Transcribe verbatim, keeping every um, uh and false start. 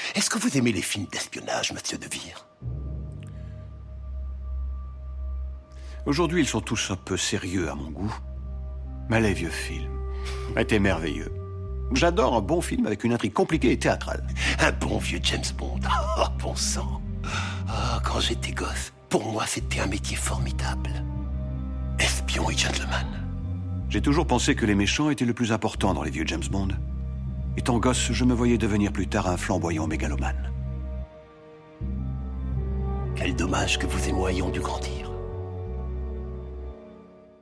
Est-ce que vous aimez les films d'espionnage, monsieur De Vere? Aujourd'hui, ils sont tous un peu sérieux à mon goût. Mais les vieux films étaient merveilleux. J'adore un bon film avec une intrigue compliquée et théâtrale. Un bon vieux James Bond. Oh, bon sang. Oh, quand j'étais gosse, pour moi, c'était un métier formidable. Espion et gentleman. J'ai toujours pensé que les méchants étaient le plus important dans les vieux James Bond. Étant gosse, je me voyais devenir plus tard un flamboyant mégalomane. Quel dommage que vous et moi ayons dû grandir.